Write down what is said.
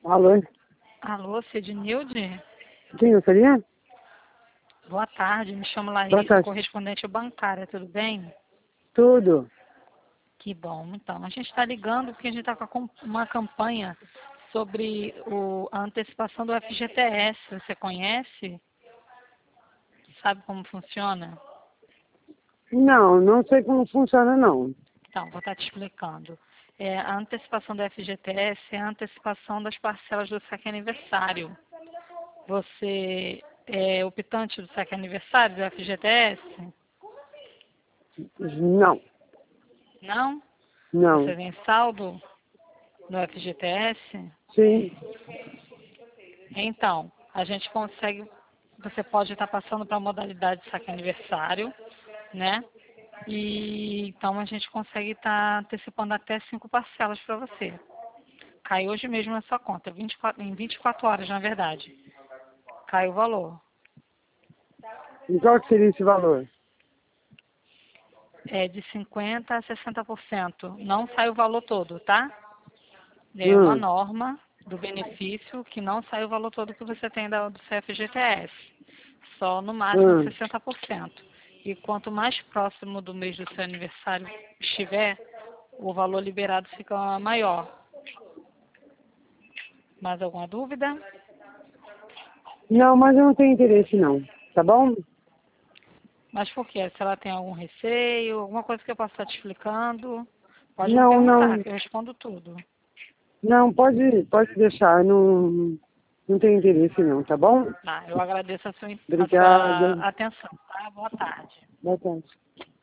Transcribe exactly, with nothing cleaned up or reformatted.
Alô? Alô, Sidnilde? Quem gostaria? Boa tarde, me chamo Boa Larissa, tarde. correspondente bancária, tudo bem? Tudo. Que bom, então. A gente está ligando porque a gente está com uma campanha sobre o, a antecipação do F G T S. Você conhece? Sabe como funciona? Não, não sei como funciona, não. Então, vou estar te explicando. É, a antecipação do F G T S é a antecipação das parcelas do saque aniversário. Você é optante do saque aniversário do F G T S? Não, Não? Você não. tem saldo no F G T S? Sim. Então, a gente consegue, você pode estar passando para a modalidade de saque aniversário, né? E então a gente consegue estar antecipando até cinco parcelas para você. Cai hoje mesmo na sua conta, vinte e quatro, em vinte e quatro horas, na verdade. Cai o valor. E qual que seria esse valor? É de cinquenta por cento a sessenta por cento. Não sai o valor todo, tá? É uma Hum, norma do benefício que não sai o valor todo que você tem da- do C F G T S. Só no máximo hum. sessenta por cento. E quanto mais próximo do mês do seu aniversário estiver, o valor liberado fica maior. Mais alguma dúvida? Não, mas eu não tenho interesse, não. Tá bom? Mas por quê? Se ela tem algum receio, alguma coisa que eu possa estar te explicando, pode me Não, perguntar, não. que eu respondo tudo. Não, pode, pode deixar. Não, não tenho interesse, não. Tá bom? Tá, eu agradeço a sua, a Obrigada. sua atenção, tá? Boa tarde. Boa tarde.